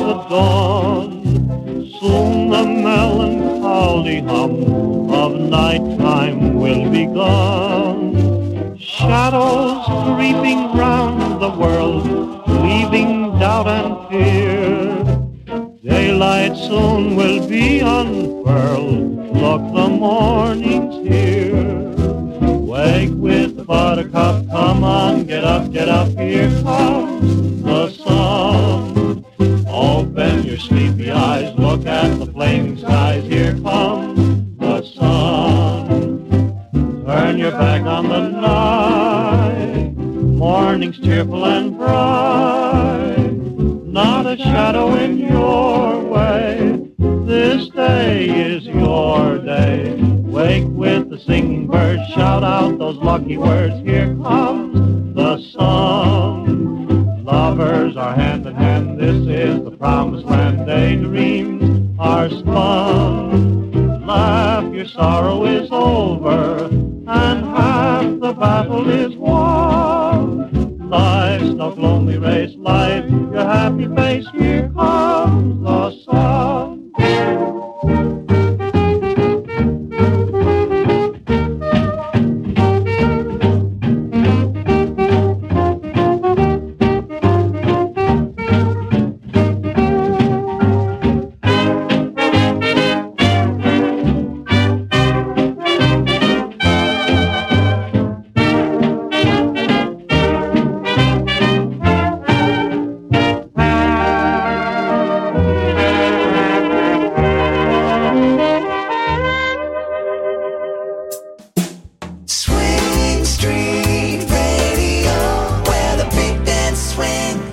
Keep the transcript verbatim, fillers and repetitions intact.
the dawn. Soon the melancholy hum of nighttime will be gone. Shadows creeping round the world, leaving doubt and fear. Daylight soon will be unfurled, look, the morning's here. Wake with the buttercup, come on, get up, get up, here comes the sun. Open your sleepy eyes, look at the flaming skies, here comes the sun. Turn your back on the night, morning's cheerful and bright. Not a shadow in your way, this day is your day. Wake with the singing birds, shout out those lucky words, here comes the sun. Lovers are hand in hand, this is the promised land, daydreams are spun. Laugh, your sorrow is over, and half the battle is